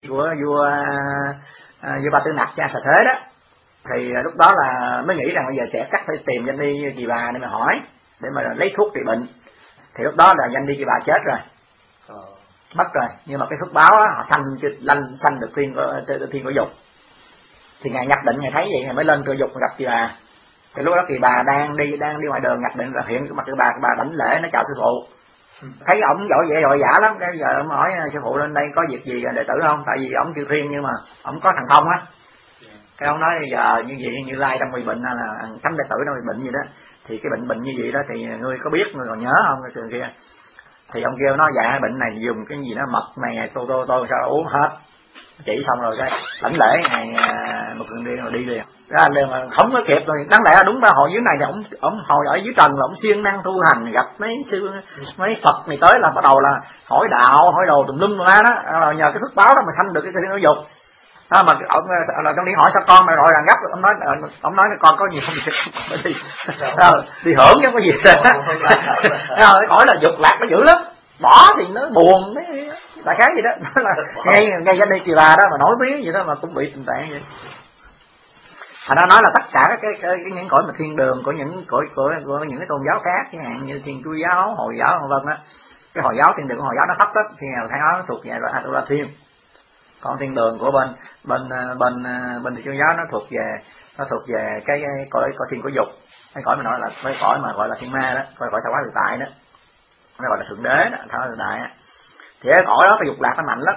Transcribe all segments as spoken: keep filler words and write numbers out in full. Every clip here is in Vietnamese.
của vua à, vua Ba Tư Nặc cha Xà Thế đó, thì lúc đó là mới nghĩ rằng bây giờ trẻ chắc phải tìm Danh Đi Kỳ Bà để mà hỏi, để mà lấy thuốc trị bệnh. Thì lúc đó là Danh Đi Kỳ Bà chết rồi, mất rồi, nhưng mà cái phước báo á, họ sanh lanh sanh được thiên của thiên của Dục. Thì ngài nhập định, ngài thấy vậy ngài mới lên cửa Dục gặp Kỳ Bà. Thì lúc đó Kỳ Bà đang đi đang đi ngoài đường, nhập định là hiện mặt Kỳ Bà, Kỳ Bà đảnh lễ nó chào sư phụ. Thấy ổng giỏi vậy rồi giả lắm, cái giờ ổng hỏi sư phụ lên đây có việc gì đệ tử không, tại vì ổng chư thiên nhưng mà ổng có thần thông á. Cái ông nói giờ như vậy Như Lai đang bị bệnh, là cấm đệ tử đang bị bệnh gì đó, thì cái bệnh bệnh như vậy đó thì ngươi có biết, ngươi còn nhớ không cái trường kia. Thì ông kêu nói dạ bệnh này dùng cái gì đó mật này tô tô tô sao uống hết, chỉ xong rồi cái lãnh lễ ngày một lần đi rồi đi liền ra liền mà không có kịp rồi. Đáng lẽ đúng ra hồi dưới này thì ông ông hồi ở dưới trần là ông siêng năng tu hành, gặp mấy sư mấy Phật này tới là bắt đầu là hỏi đạo hỏi đồ tùm lum ra đó, là nhờ cái phước báo đó mà sanh được cái cái giáo dục. À, mà ông là trong đi hỏi sao con mày rồi là gấp, ông nói ông nói con có gì không đi à, đi hưởng chứ không có gì rồi hỏi là dục lạc nó dữ lắm, bỏ thì nó buồn mấy đại khái gì đó. Nó là ngay ngay Danh Đi Kỳ Bà đó mà nổi tiếng vậy đó mà cũng bị tình trạng vậy. Thành ra nói là tất cả các cái, cái, cái những cõi mà thiên đường của những cõi của, của những cái tôn giáo khác, chẳng hạn như Thiên Chúa giáo, Hồi giáo vân vân á, cái Hồi giáo thiên đường của Hồi giáo nó thấp đó, thì thấy nó thuộc về loại Atula Thiên. Còn thiên đường của bên bên bên bên Thiên Chúa giáo nó thuộc về nó thuộc về cái, cái cõi cõi thiên của Dục, cái cõi mà nói là cái cõi mà gọi là thiên ma đó, cõi cõi sao quá tự tại đó, nó gọi là thượng đế đó, sao tự tại á. Thì cái cõi đó cái dục lạc nó mạnh lắm.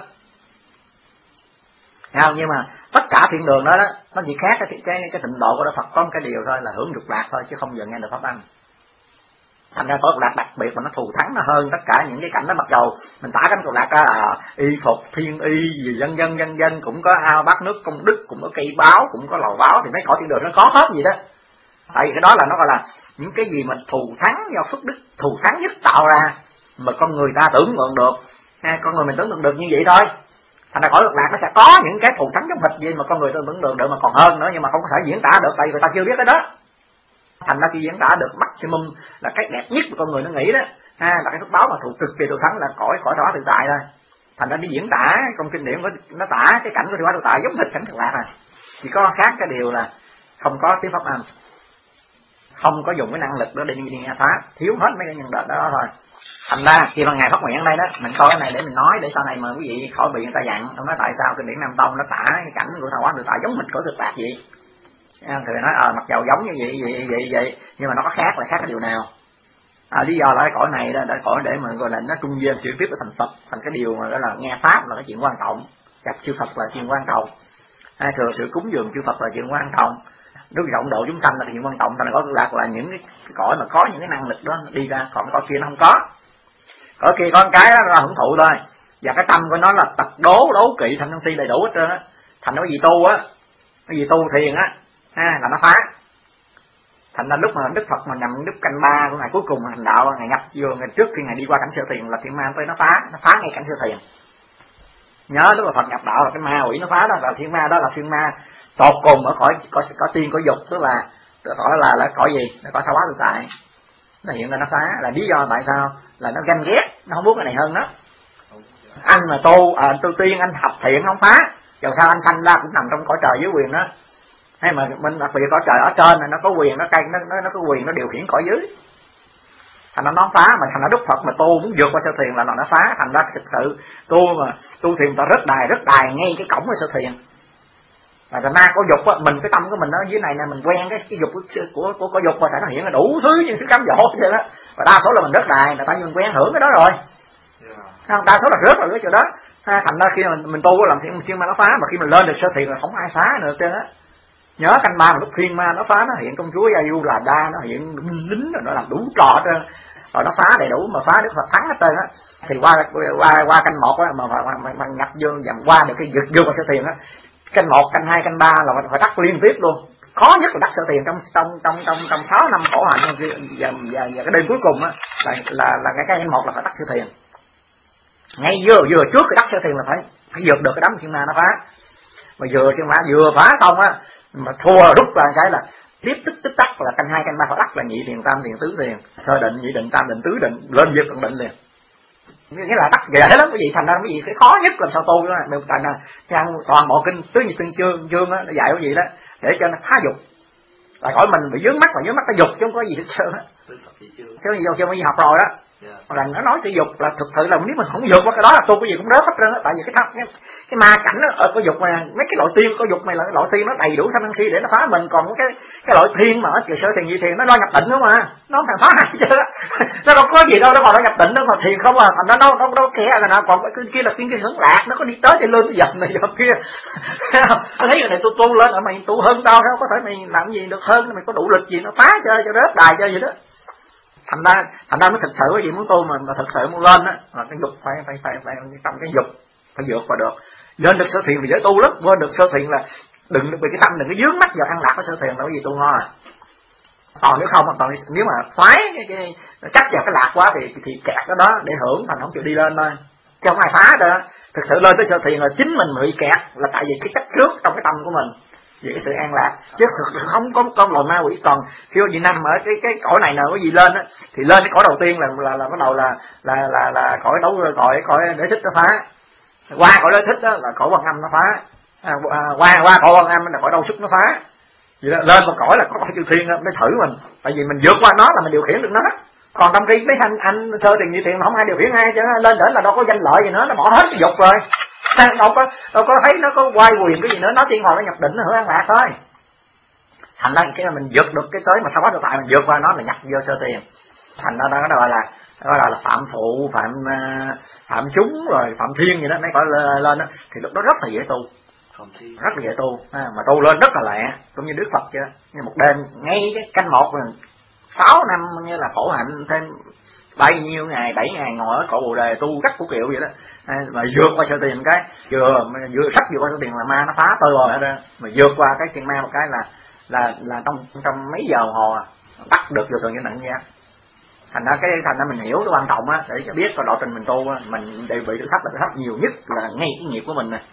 Không, nhưng mà tất cả thiên đường đó, đó nó chỉ khác cái cái cái tịnh độ của Đức Phật có một cái điều thôi là hưởng dục lạc thôi, chứ không giờ nghe được pháp âm. Thành ra cõi dục lạc đặc biệt mà nó thù thắng nó hơn tất cả những cái cảnh đó. Mặc dầu mình tả cảnh dục lạc ra là y phục thiên y gì dân dân dân dân cũng có ao bát nước công đức, cũng có cây báo, cũng có lầu báo, thì mấy cõi thiên đường nó có hết gì đó. Tại vì cái đó là nó gọi là những cái gì mà thù thắng do phước đức thù thắng nhất tạo ra mà con người ta tưởng tượng được, ha, con người mình tưởng tượng được như vậy thôi. Thành ra cõi dục lạc nó sẽ có những cái thù thắng trong hịch gì mà con người ta tưởng tượng được mà còn hơn nữa, nhưng mà không có thể diễn tả được tại vì người ta chưa biết cái đó. Thành ra khi diễn tả được maximum là cách đẹp nhất của con người nó nghĩ đó, ha, là cái phước báo mà thù cực kỳ thù thắng là cõi cõi đó tự tại thôi. Thành ra đi diễn tả trong kinh điển nó tả cái cảnh của tự tại giống hệt cảnh cực lạc à, chỉ có khác cái điều là không có tiếng pháp âm, không có dùng cái năng lực đó để đi đi nghe pháp, thiếu hết mấy cái nhân vật đó thôi. Thành ra khi mà ngài phát nguyện ở đây đó, mình coi cái này để mình nói để sau này mà quý vị khỏi bị người ta dặn. Ông nói tại sao kinh điển Nam Tông nó tả cái cảnh của Tha Hóa Tự Tại giống mình cõi cực lạc vậy? Thì nói ờ à, mặc dầu giống như vậy vậy vậy vậy nhưng mà nó có khác là khác cái điều nào? À, lý do là cái cõi này đó, đã cõi để mà gọi là nó trung gian chuyển tiếp với thành Phật, thành cái điều mà đó là nghe pháp là cái chuyện quan trọng, gặp chư Phật là chuyện quan trọng, à, thừa sự cúng dường chư Phật là chuyện quan trọng, đức rộng độ chúng sanh là chuyện quan trọng. Thành ra cõi cực lạc là những cái, cái cõi mà có những cái năng lực đó đi ra, còn cõi kia nó không có. Cõi kia có một cái đó là hưởng thụ thôi, và cái tâm của nó là tật đố đấu kỵ thành sân si đầy đủ hết trơn á. Thành nó cái gì tu á, cái gì tu thiền á, ha, là nó phá. Thành ra lúc mà Đức Phật mà nhằm đức canh ba của ngày cuối cùng hành đạo, ngày nhập vô ngày trước khi ngày đi qua cảnh sơ thiền là thiên ma tới nó phá, nó phá ngay cảnh sơ thiền. Nhớ lúc mà Phật nhập đạo là cái ma quỷ nó phá đó, là thiên ma đó là thiên ma tột cùng ở cõi có, có tiên có dục, tức là cõi là là cõi gì, là cõi Tha Hóa Tự Tại. Nó hiện ra nó phá là lý do tại sao là nó ganh ghét, nó không muốn cái này hơn đó. Anh mà tu à, tu tiên anh học thiện không phá, dầu sao anh sanh ra cũng nằm trong cõi trời dưới quyền đó. Hay mà mình đặc biệt cõi trời ở trên này nó có quyền, nó canh nó, nó nó có quyền nó điều khiển cõi dưới. Thành ra nó phá, mà thành ra Đức Phật mà tu muốn vượt qua sơ thiền là nó phá. Thành ra thực sự tu mà tu thiền ta rất đài rất đài ngay cái cổng của sơ thiền. Và thành ra có dục á, mình cái tâm của mình ở dưới này nè, mình quen cái cái dục của của của, của dục và sẽ nó hiện ra đủ thứ những thứ cám dỗ vậy đó. Và đa số là mình rất đài là tại vì mình quen hưởng cái đó rồi. Không, đa số là rớt vào cái chỗ đó. Ha, thành ra khi mình mình tu làm thiện thiên ma nó phá, mà khi mình lên được sơ thiền là không ai phá nữa trơn á. Nhớ canh ba mà lúc thiên ma nó phá, nó hiện công chúa Gia Du là đa, nó hiện lính rồi nó làm đủ trò trơn, rồi nó phá đầy đủ mà phá Đức Phật thắng hết trơn á. Thì qua qua qua canh một á mà mà, mà, mà nhập vô dầm qua được cái vượt vô qua sơ thiền á, canh một canh hai canh ba là phải tắt liên tiếp luôn. Khó nhất là đắc sơ thiền trong trong trong trong trong sáu năm khổ hạnh và, và, và, và cái đêm cuối cùng á là là là cái canh một là phải đắc sơ thiền. Ngay vừa vừa trước cái đắc sơ thiền là phải phải vượt được cái đám thiên ma nó phá. Mà vừa thiên ma vừa phá xong á mà thua rút ra cái là tiếp tức tích tắc là canh hai canh ba phải đắc là nhị thiền tam thiền tứ thiền, sơ định nhị định tam định tứ định lên vượt tận định liền. nghĩa là đắc dễ lắm cái gì, thành ra cái gì cái khó nhất làm sao tu đó mình thành là toàn bộ kinh tứ nhị tương chương chương á nó dạy cái gì đó để cho nó phá dục, là khỏi mình bị dướng mắt mà dướng mắt cái dục chứ không có gì hết trơn á, cái gì vô chưa học rồi đó. Là nó nói cái dục là thực sự là nếu mình không vượt qua cái đó là tu cái gì cũng rớt hết trơn á, tại vì cái thằng cái, cái ma cảnh đó, ở cái dục này mấy cái loại tiên có dục này là cái loại tiên nó đầy đủ tham si để nó phá mình, còn cái cái loại thiên mà ở trường sơ thiền gì thiền nó lo nhập định đó mà nó thằng phá hay chứ nó đâu có gì đâu, nó còn nó nhập định nó còn thiền không à, thành nó đâu đâu đâu kẻ là nào, còn cái kia là tiên kia hướng lạc nó có đi tới thì lên cái dập này dập kia anh thấy cái này tôi tu lên là mày tu hơn tao không có thể mày làm gì được hơn, mày có đủ lực gì nó phá chơi cho rớt đài chơi gì đó. Thành ra thành ra mới thực sự cái gì muốn tu mà, mà thực sự muốn lên á là cái dục phải phải phải phải tâm cái dục phải vượt qua được. Lên được sơ thiền thì dễ tu lắm, quên được sơ thiền là đừng bị cái tâm đừng có dướng mắt vào ăn lạc của sơ thiền là cái gì tu ngon à. Còn nếu không còn nếu mà khoái cái, cái chắc vào cái lạc quá thì thì kẹt cái đó để hưởng thành không chịu đi lên thôi, chứ không ai phá được. Thực sự lên tới sơ thiền là chính mình bị kẹt là tại vì cái chấp trước trong cái tâm của mình về cái sự an lạc, chứ không có con loài ma quỷ. Còn khi gì nằm ở cái cái cõi này nào có gì lên á thì lên cái cõi đầu tiên là là là bắt đầu là là là là cõi đấu cõi cõi để thích nó phá, qua cõi để thích đó là cõi quan âm nó phá, à, qua qua cõi quan âm là cõi đau sức nó phá, vậy đó, lên một cõi là có cõi chư thiên đó, mới thử mình, tại vì mình vượt qua nó là mình điều khiển được nó. Còn trong khi mấy anh anh sơ tiền như tiền không ai điều khiển ai chứ, lên đỉnh là đâu có danh lợi gì nữa, nó bỏ hết cái dục rồi. đâu có đâu có thấy nó có quay quyền cái gì nữa, nó chỉ ngồi nó nhập định nó hưởng an lạc thôi. Thành ra cái mình vượt được cái tới mà sao quá tự tại mình vượt qua nó là nhập vô sơ tiền, thành ra đó nó gọi là gọi là, là phạm phụ phạm phạm chúng rồi phạm thiên gì đó mấy gọi lên đó, thì lúc đó rất là dễ tu, rất là dễ tu à, mà tu lên rất là lẹ cũng như Đức Phật vậy đó. Như một đêm ngay cái canh một là sáu năm như là khổ hạnh thêm bao nhiêu ngày bảy ngày ngồi ở cội bồ đề tu gắt của kiệu vậy đó à, mà vượt qua sơ tiền cái vừa vừa sắp vượt qua sơ tiền là ma nó phá tơi bời hết ra, mà vượt qua cái tiền ma một cái là là là trong trong mấy giờ đồng hồ à, bắt được vô thường cho nặng nha. Thành ra cái thành ra mình hiểu cái quan trọng á để cho biết cái lộ trình mình tu á, mình đều bị thử thách là thử thách nhiều nhất là ngay cái nghiệp của mình nè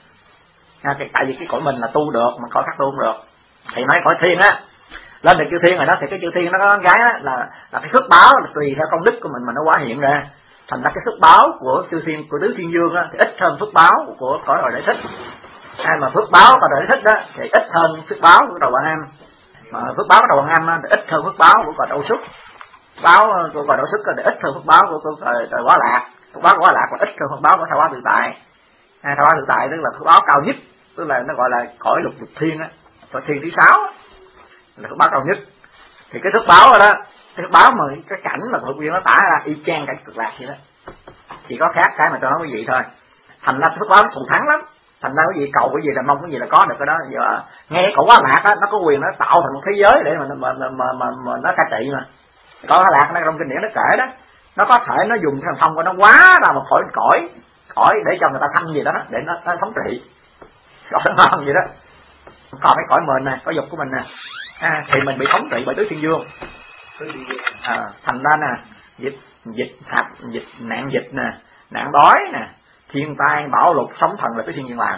à, tại vì cái cõi mình là tu được mà cõi khác tu không được. Thì nói cõi thiên á lên được chư thiên rồi đó, thì cái chư thiên nó có con gái đó là là cái phước báo là tùy theo công đức của mình mà nó hóa hiện ra. Thành ra cái phước báo của chư thiên của tứ thiên dương á thì ít hơn phước báo của cõi đòi đại thích. Ai mà phước báo của đòi đại thích đó thì ít hơn phước báo của đầu quan âm, mà phước báo của đầu quan âm á thì ít hơn phước báo của cõi đau xuất. Báo của cõi đau xuất thì ít hơn phước báo của cõi hóa lạc. Phước báo của hóa lạc còn ít hơn phước báo của tha hóa tự tại. À, tha hóa tự tại tức là phước báo cao nhất, tức là nó gọi là cõi lục dục thiên á, cõi thiên thứ sáu á, là phước báo cao nhất. Thì cái phước báo rồi đó, cái phước báo mà cái cảnh mà Phật viên nó tả ra y chang cảnh cực lạc vậy đó, chỉ có khác cái mà tôi nói quý vị thôi. Thành ra phước báo nó thù thắng lắm, thành ra cái gì cầu cái gì là mong cái gì là có được cái đó. Giờ nghe cậu quá lạc á, nó có quyền nó tạo thành một thế giới để mà mà mà mà, mà, mà nó cai trị mà. Cậu quá lạc nó trong kinh điển nó kể đó, nó có thể nó dùng thần thông của nó quá ra một khỏi cõi cõi để cho người ta sanh gì đó để nó, nó thống trị, cõi nó ngon gì đó. Còn cái cõi mình nè, cõi dục của mình nè, à, thì mình bị thống trị bởi tứ thiên dương. À, thành ra nè, dịch dịch hạt dịch nạn dịch nè, nạn đói nè, thiên tai bão lụt sóng thần là tứ thiên dương làm.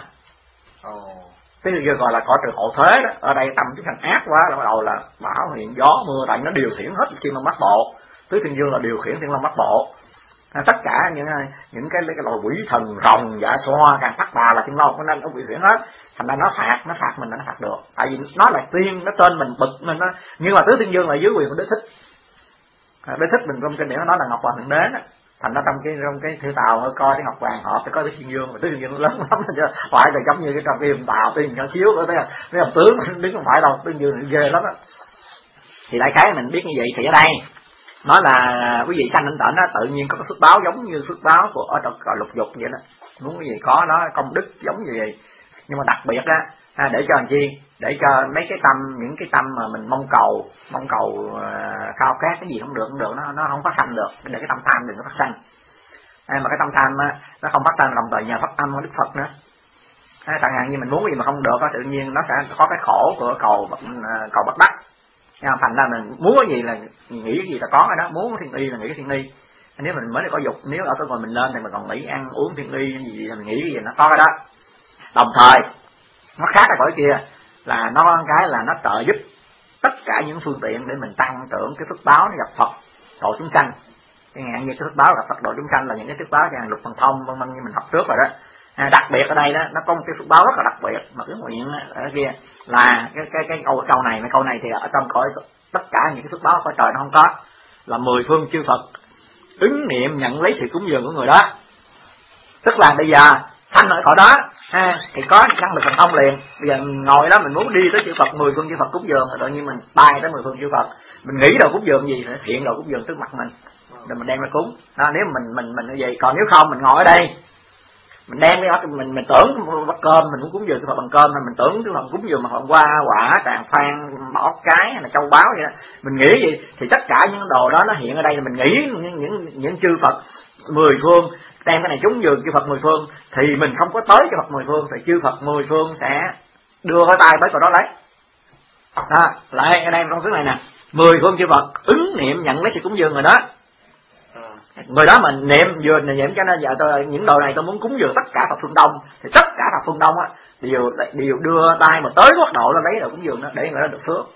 Tứ thiên dương gọi là cõi trời hộ thế đó. Ở đây tâm chúng thành ác quá là bắt đầu là bão hiện gió mưa, tại nó điều khiển hết thiên long bát bộ. Tứ thiên dương là điều khiển thiên long bát bộ. À, tất cả những những cái cái loại quỷ thần rồng dạ xoa càng thắt bà là thiên long nên nó quỷ chuyển hết. Thành ra nó phạt nó phạt mình nó phạt được, tại vì nó là tiên, nó tên mình bực nên nó, nhưng mà tứ thiên dương là dưới quyền của đế thích. À, đế thích mình trong kinh điển nó nói là ngọc hoàng thượng đế đó. Thành ra trong cái trong cái thư tàu coi cái ngọc hoàng họ phải có tứ thiên dương, mà tứ thiên dương nó lớn lắm chứ phải là giống như cái trong cái hùng tàu tiên nhỏ xíu có thấy mấy ông tướng đứng không phải đâu, tứ thiên dương ghê lắm á. Thì đại khái mình biết như vậy. Thì ở đây nói là quý vị sanh anh tịnh á, tự nhiên có cái phước báo giống như phước báo của ở trong lục dục vậy đó, muốn cái gì có nó công đức giống như vậy. Nhưng mà đặc biệt á, à, để cho làm chi, để cho mấy cái tâm, những cái tâm mà mình mong cầu mong cầu uh, khao khát cái gì không được không được nó nó không phát sanh được, để cái tâm tham đừng có phát sanh. À, mà cái tâm tham á, nó không phát sanh đồng thời nhờ pháp âm của Đức Phật nữa. À, chẳng hạn như mình muốn cái gì mà không được á, tự nhiên nó sẽ có cái khổ của cầu cầu bất đắc. Thành ra mình muốn cái gì là nghĩ cái gì là có cái đó, muốn thiên y là nghĩ cái thiên y. Nếu mình mới có dục, nếu ở cái ngồi mình lên thì mình còn nghĩ ăn uống thiên y gì gì mình nghĩ cái gì nó có cái đó. Đồng thời nó khác cái cõi kia là nó có cái là nó trợ giúp tất cả những phương tiện để mình tăng trưởng cái phước báo nó gặp Phật độ chúng sanh. chẳng hạn như cái phước báo gặp Phật độ chúng sanh là những cái phước báo như lục thần thông vân vân như mình học trước rồi đó. À, đặc biệt ở đây đó nó có một cái phước báo rất là đặc biệt mà cái nguyện ở kia là cái cái cái câu câu này cái câu này thì ở trong cõi tất cả những cái phước báo cõi trời nó không có, là mười phương chư Phật ứng niệm nhận lấy sự cúng dường của người đó. Tức là bây giờ sanh ở cõi đó ha, thì có năng lực thần thông liền. Bây giờ ngồi đó mình muốn đi tới chư Phật, mười phương chư Phật cúng dường, tự nhiên mình bay tới mười phương chư Phật, mình nghĩ đâu cúng dường gì, thiện đâu cúng dường trước mặt mình, rồi mình đem ra cúng. Đó, nếu mình mình mình như vậy, còn nếu không mình ngồi ở đây mình đem cái đó, mình mình tưởng bắt cơm mình muốn cúng dường chư Phật bằng cơm, mà mình tưởng chư Phật cúng dường mà bằng hoa quả tràng phan bó cái hay là châu báu vậy đó, mình nghĩ gì thì tất cả những đồ đó nó hiện ở đây là mình nghĩ những những những chư Phật mười phương đem cái này cúng dường chư Phật mười phương, thì mình không có tới chư Phật mười phương thì chư Phật mười phương sẽ đưa cái tay tới chỗ đó lấy. Đó, lại ở đây trong thứ này nè, mười phương chư Phật ứng niệm nhận lấy sự cúng dường người đó. Người đó mình niệm vừa niệm cho nên giờ tôi những đồ này tôi muốn cúng dường tất cả Phật phương Đông, thì tất cả Phật phương Đông á đều đều đưa tay mà tới quốc độ nó lấy đồ cúng dường đó để người đó được phước.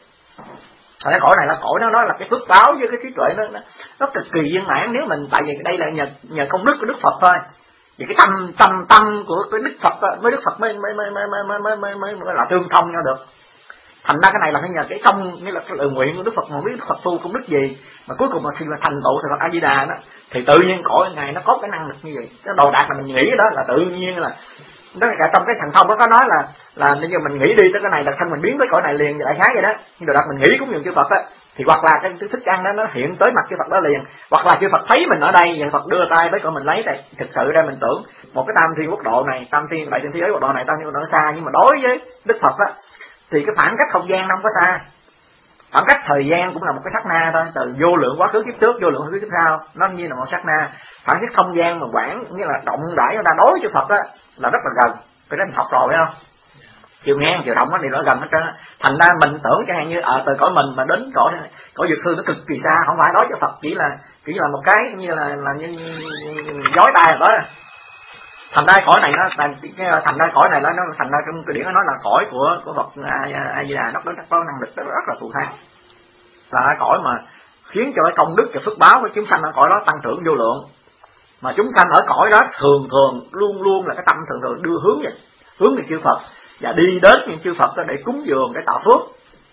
Cái cõi này là cõi nó nói là cái phước báo với cái trí tuệ nó nó, nó cực kỳ viên mãn. Nếu mình tại vì đây là nhờ nhờ công đức của Đức Phật thôi, vì cái tâm tâm tâm của cái Đức Phật đó, mới Đức Phật mới mới mới mới mới mới mới, mới, mới là tương thông nhau được. Thành ra cái này là phải nhờ cái công, nghĩa là cái lời nguyện của Đức Phật, mà biết Đức Phật tu công đức gì mà cuối cùng mà khi mà thành tựu thì Phật A Di Đà đó, thì tự nhiên cõi này nó có cái năng lực như vậy. Cái đồ đạc là mình nghĩ đó là tự nhiên là đó, cả trong cái thần thông đó có nói là là bây giờ mình nghĩ đi tới cái này là thân mình biến tới cõi này liền, đại khái vậy đó. Nhưng đồ đạc mình nghĩ cũng như chư Phật á, thì hoặc là cái thức ăn đó nó hiện tới mặt chư Phật đó liền, hoặc là chư Phật thấy mình ở đây và Phật đưa tay tới cõi mình lấy. Đây thực sự ra mình tưởng một cái tam thiên quốc độ này, tam thiên đại thiên thế giới quốc độ này tam thiên quốc độ xa, nhưng mà đối với Đức Phật á thì cái khoảng cách không gian nó không có xa, khoảng cách thời gian cũng là một cái sát na thôi, từ vô lượng quá khứ kiếp trước vô lượng quá khứ kiếp sau, nó như là một sát na. Khoảng cách không gian mà quảng như là động đãi chúng ta đối với Phật á là rất là gần. Cái đó mình học rồi phải không? Chiều ngang chiều rộng nó đều nó gần hết trơn. Thành ra mình tưởng chẳng hạn như ở từ cõi mình mà đến cõi cõi Dược Sư nó cực kỳ xa, không phải đối với Phật chỉ là chỉ là một cái như là là như, như, như, như dối tay rồi đó. Thành ra cõi này nó thành, thành ra cõi này nó thành ra trong cái điển nó nói là cõi của của Phật A Di Đà, nó có có năng lực rất, rất là thù thắng, là cõi mà khiến cho cái công đức và phước báo của chúng sanh ở cõi đó tăng trưởng vô lượng. Mà chúng sanh ở cõi đó thường thường luôn luôn là cái tâm thường thường đưa hướng về hướng về chư Phật và đi đến những chư Phật đó để cúng dường, để tạo phước.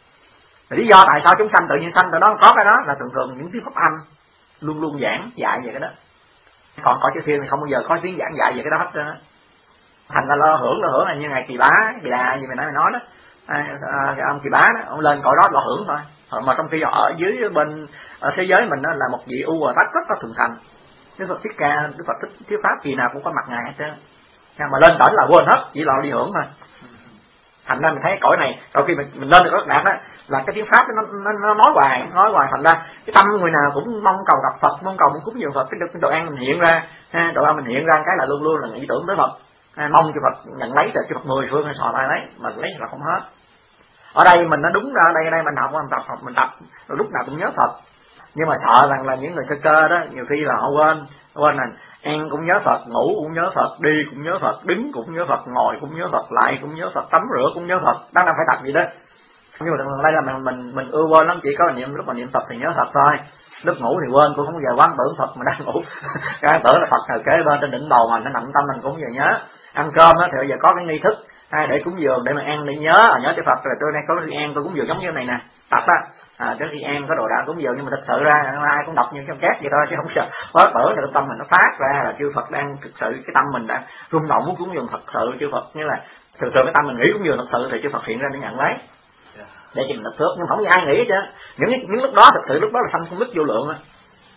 Lý do tại sao chúng sanh tự nhiên sanh từ đó có cái đó là thường thường những tiếng pháp âm luôn luôn giảng dạy về cái đó. Còn cõi chư thiên thì không bao giờ có tiếng giảng dạy về cái đó hết trơn á. Thành ra lo hưởng lo hưởng là như ngày Kỳ Bá, Kỳ Đà gì mình nói nói đó, à, à, cái ông Kỳ Bá đó, ông lên cõi đó lo hưởng thôi. Mà trong khi ở dưới bên ở thế giới mình đó là một vị U Bồ Tát rất là thuần thành. Đức Phật Thích Ca, Đức Phật Thích Thuyết Pháp kỳ nào cũng có mặt ngài hết trơn. Mà lên cõi là quên hết, chỉ lo đi hưởng thôi. Thành ra mình thấy cõi này, rồi khi mình mình lên được rất đạt đó, là cái tiếng pháp nó, nó, nó nói hoài, nói hoài. Thành ra cái tâm người nào cũng mong cầu gặp Phật, mong cầu muốn cúng dường Phật, cái đồ ăn mình hiện ra, ha, đồ ăn mình hiện ra cái là luôn luôn là nghĩ tưởng tới Phật, ha, mong cho Phật nhận lấy, từ cho Phật mười phương hay sò tay lấy, mà lấy là không hết. Ở đây mình nó đúng ra, ở đây ở đây mình học, mình tập học, mình tập, rồi lúc nào cũng nhớ Phật. Nhưng mà sợ rằng là những người sơ cơ đó nhiều khi là họ quên quên là ăn cũng nhớ Phật, ngủ cũng nhớ Phật, đi cũng nhớ Phật, đứng cũng nhớ Phật, ngồi cũng nhớ Phật, lại cũng nhớ Phật, tắm rửa cũng nhớ Phật. Đó là phải tập gì đó. Nhưng mà đây là mình mình mình ưa quên lắm, chỉ có niệm lúc mà niệm Phật thì nhớ Phật thôi, lúc ngủ thì quên, cũng không bao giờ quán tưởng Phật mà đang ngủ. Cái tưởng là Phật ở kế bên trên đỉnh đầu mình, nó nằm tâm mình cũng giờ nhớ. Ăn cơm đó thì bây giờ có cái nghi thức hay để cúng dường để mà ăn, để nhớ à, nhớ cho Phật rồi tôi đây có khi ăn tôi cúng dường giống như này nè, tập á, à, trước khi ăn có đồ đạc cúng dường. Nhưng mà thật sự ra ai cũng đọc như trong két vậy thôi, chứ không sợ quá tưởng được tâm mình nó phát ra là chư Phật đang thực sự, cái tâm mình đang rung động muốn cúng dường thật sự chư Phật. Như là thường thường cái tâm mình nghĩ cúng dường thật sự thì chư Phật hiện ra để nhận lấy, để cho mình được phước. Nhưng không có ai nghĩ hết chứ. Những những lúc đó thật sự lúc đó là sanh công đức vô lượng á.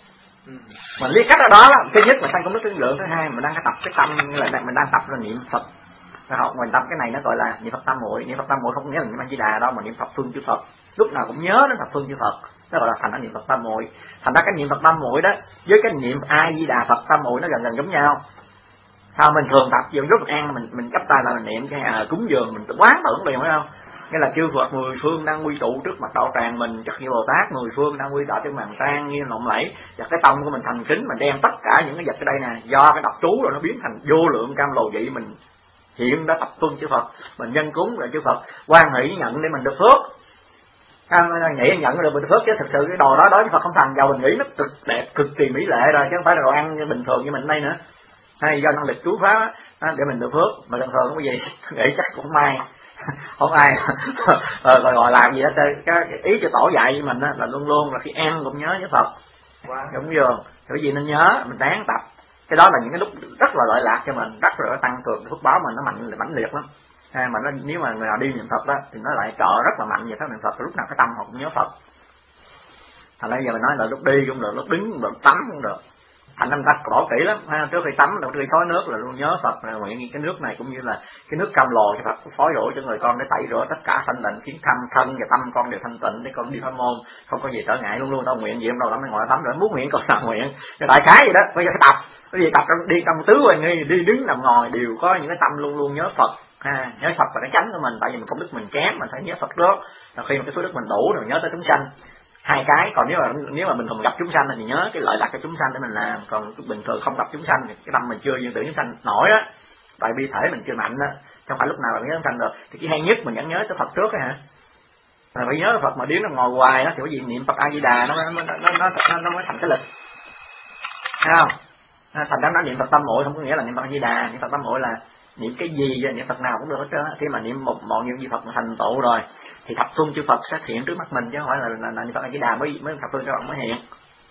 Mình biết cách ở đó, đó thứ nhất là sanh công đức vô lượng, thứ hai mình đang tập cái tâm, như là mình đang tập là niệm Phật. Học mình tập cái này nó gọi là niệm Phật tam muội. Niệm Phật tam muội không nghĩa là niệm A Di Đà đâu, mà niệm Phật phương chư Phật, lúc nào cũng nhớ đến thập phương chư Phật, nó gọi là thành ra niệm Phật tam muội. Thành ra cái niệm Phật tam muội đó với cái niệm A Di Đà Phật tam muội nó gần gần giống nhau. Sao mình thường tập dùng lúc ăn mình mình chắp tay là mình niệm cái à, cúng dường mình quán tưởng liền phải không? Nghĩa là chư Phật mười phương đang quy tụ trước mặt đạo tràng mình, chắc như Bồ Tát mười phương đang quy tụ trên màn trang như lộng lẫy, và cái tâm của mình thành kính, mình đem tất cả những cái vật ở đây nè, do cái đọc chú rồi nó biến thành vô lượng cam lồ vị, mình hiện đã tập phương chư Phật, mình nhân cúng là chư Phật quan hỷ nhận để mình được phước. À, nghĩ nhận được bình phước chứ thực sự cái đồ đó đối với Phật không thành, giàu mình nghĩ nó cực đẹp, cực kỳ mỹ lệ rồi chứ không phải là đồ ăn như bình thường như mình đây nữa. Hay do năng lực chú pháp á, để mình được phước, mà thường thường cái gì nghĩ chắc cũng không ai không ai rồi gọi, gọi làm gì hết. Cái ý cho tổ dạy với mình á, là luôn luôn là khi ăn cũng nhớ với Phật, đúng giường cái gì nên nhớ, mình ráng tập. Cái đó là những cái lúc rất là lợi lạc cho mình, rất là tăng cường cái phước báo mình, nó mạnh mãnh liệt lắm. À, mà nó, nếu mà người nào đi niệm Phật đó thì nó lại trợ rất là mạnh về pháp niệm Phật, lúc nào cái tâm họ cũng nhớ Phật. Thành ra giờ mình nói là lúc đi cũng được, lúc đứng cũng được, tắm cũng được. Thành năm ta khổ kỹ lắm ha, trước khi tắm, trước khi xối nước là luôn nhớ Phật, là nguyện cái nước này cũng như là cái nước cam lồ cho Phật phối đổ cho người con để tẩy rửa tất cả thanh tịnh, khiến thân thân và tâm con đều thanh tịnh để con đi pháp môn không có gì trở ngại. Luôn luôn tao nguyện gì không đâu lắm, ngồi tắm rồi muốn nguyện còn làm nguyện, đại khái gì đó. Bây giờ phải tập, cái gì tập trong đi trong tứ quan nghi, đi đứng nằm ngồi đều có những cái tâm luôn luôn nhớ Phật. Ha, nhớ Phật và cái chánh của mình, tại vì mình công đức mình kém, mình phải nhớ Phật trước. Rồi khi mà cái phước đức mình đủ rồi nhớ tới chúng sanh. Hai cái, còn nếu mà nếu mà bình thường gặp chúng sanh thì nhớ cái lợi lạc cho chúng sanh để mình làm, còn bình thường không gặp chúng sanh thì cái tâm mình chưa duyên tưởng chúng sanh nổi đó, tại bi thể mình chưa mạnh đó, không phải lúc nào là nhớ chúng sanh được. Thì cái hay nhất mình vẫn nhớ tới Phật trước đó hả? Rồi phải nhớ Phật mà điếu nó ngồi hoài đó thì cái gì niệm Phật A Di Đà nó nó nó nó, nó, nó mới thành cái lịch, thấy không? Thành ra nó niệm Phật tâm muội không có nghĩa là niệm Phật A Di Đà, niệm Phật tâm muội là niệm cái gì niệm Phật nào cũng được hết trơn. Khi mà niệm một mọi những gì Phật thành tựu rồi thì thập phương chư Phật sẽ hiện trước mắt mình, chứ không phải là, là, là niệm Phật A Di Đà mới mới thập phương chư Phật mới hiện.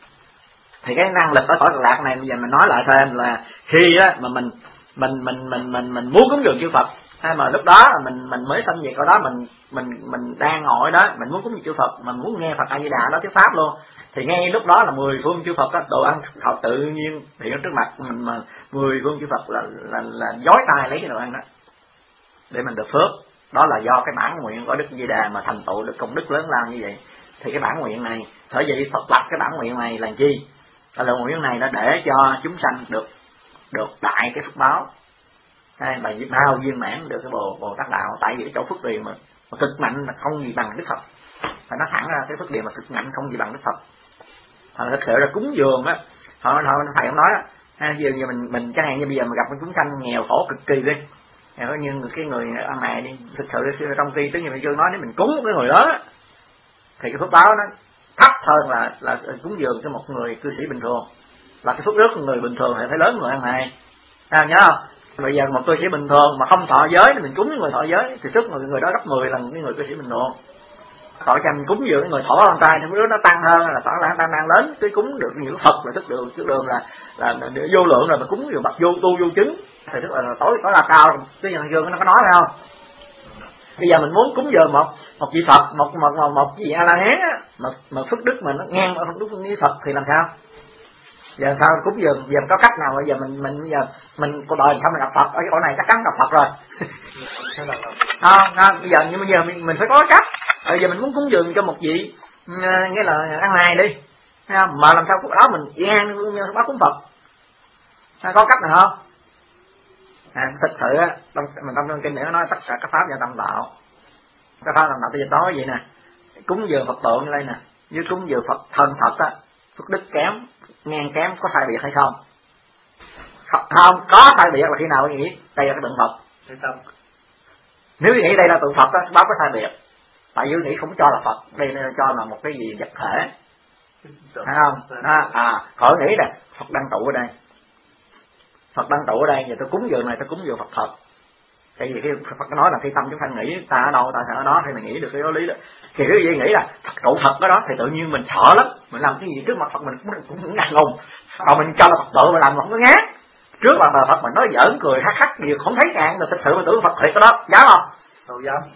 Thì cái năng lực ở cõi Cực Lạc này bây giờ mình nói lại thêm là khi á mà mình mình mình mình mình mình muốn cúng dường chư Phật, hay mà lúc đó mình mình mới sanh về cõi đó, mình mình mình đang ngồi đó, mình muốn cúng dường chư Phật, mình muốn nghe Phật A Di Đà đó thuyết pháp luôn, thì ngay lúc đó là mười phương chư Phật đó, đồ ăn họ tự nhiên hiện trước mặt mình, mà mười phương chư Phật là là là dối tay lấy cái đồ ăn đó để mình được phước. Đó là do cái bản nguyện của Đức Di Đà mà thành tựu được công đức lớn lao như vậy. Thì cái bản nguyện này, sở dĩ Phật lập cái bản nguyện này là chi? Là nguyện này nó để cho chúng sanh được được đại cái phước báo, hay mà bao viên mãn được cái bồ bồ tát đạo. Tại vì cái chỗ phước điền mà, mà cực mạnh là không gì bằng Đức Phật, phải nói thẳng ra cái phước điền mà cực mạnh không gì bằng Đức Phật. Thật thực sự là cúng dường á, họ họ thầy không nói á, ha, giờ mình mình chẳng hạn như bây giờ mà gặp một chúng sanh nghèo khổ cực kỳ đi, nghèo như cái người ăn này đi, thực sự trong khi tức như mình chưa nói, nếu mình cúng cái người đó thì cái phước báo nó thấp hơn là là cúng dường cho một người cư sĩ bình thường. Và cái phước đức của người bình thường thì phải lớn người ăn này, à, nhớ không? Bây giờ một cư sĩ bình thường mà không thọ giới thì mình cúng người thọ giới thì phước người người đó gấp mười lần cái người cư sĩ bình thường. Tội chăm cúng dường cái người thọ con trai thì nó tăng hơn, là tỏ ra tăng đang lớn, cái cúng được nhiều Phật là tức đường, tức đường là, là, là vô lượng rồi, mà cúng dường bậc vô tu vô chứng thì tức là tối tối là cao. Cái nhà dương nó có nói phải không? Bây giờ mình muốn cúng dường một một vị Phật, một một một, một vị A La Hán á, mà mà phước đức mình nó ngang ở phước đức như Phật thì làm sao? Giờ sao cúng dường, giờ có cách nào? Bây giờ mình mình bây giờ mình cuộc đời sao mình gặp Phật, ở cái cõi này chắc chắn gặp Phật rồi. Không, không, bây giờ nhưng bây giờ mình, mình phải có cách. Bây giờ mình muốn cúng dường cho một vị uh, nghĩa là ăn này đi, không? Mà làm sao đó mình gian báo cúng Phật, à, có cách nào không? À, thực sự á, trong mình trong kinh điển nói tất cả các pháp do tâm tạo, các pháp làm tạo tôi nói vậy nè, cúng dường Phật tượng như đây nè, với cúng dường Phật thân Phật á, phước đức kém, ngang kém có sai biệt hay không? Không, không có sai biệt là khi nào nghĩ đây là cái tượng Phật. Nếu nghĩ đây là tượng Phật á, báo có sai biệt. Tại vì nghĩ không cho là Phật, đây nên cho là một cái gì vật thể, thấy không? À, à khỏi nghĩ là Phật đang trụ ở đây, Phật đang trụ ở đây, giờ tôi cúng dường này tôi cúng dường Phật thật. Tại vì cái Phật nói là khi tâm chúng sanh nghĩ ta ở đâu ta sẽ ở đó, thì mình nghĩ được cái đó lý đó. Thì cái gì nghĩ là Phật trụ thật ở đó thì tự nhiên mình sợ lắm, mình làm cái gì trước mặt Phật mình cũng cũng, cũng ngạc ngùng. Còn mình cho là Phật tự mà làm không có ngán. Trước mặt Phật mình nói giỡn cười hắc hắc gì không thấy ngạn, mà thực sự mình tưởng Phật thiệt ở đó, dám không? Không dám.